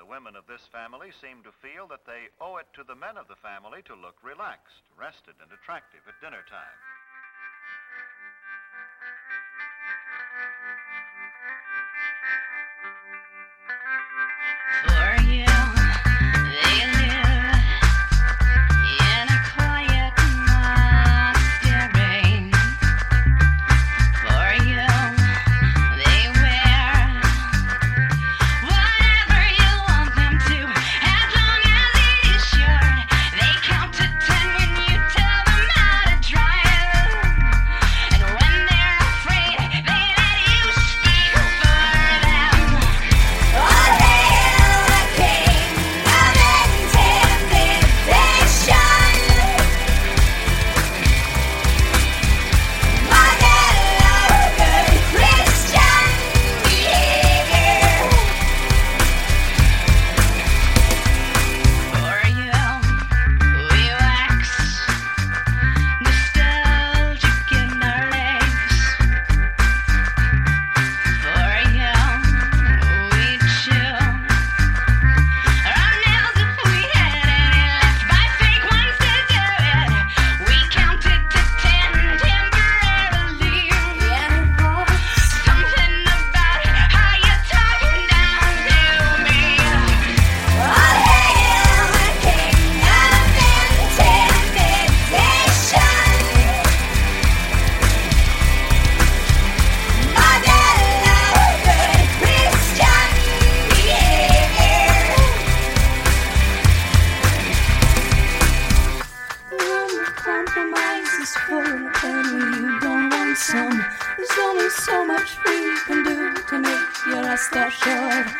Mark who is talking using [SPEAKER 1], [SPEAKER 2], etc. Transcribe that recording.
[SPEAKER 1] women of this family seem to feel that they owe it to the men of the family to look relaxed, rested, and attractive at dinner time.
[SPEAKER 2] For you, they live in a quiet monastery. For you, they wear whatever you want them to, as long as it is short. They count to 10 when you tell them how to drive, and when they're afraid, they let you speak for them. Oh, compromises for a penny you don't want some. There's only so much we can do to make your life stop short.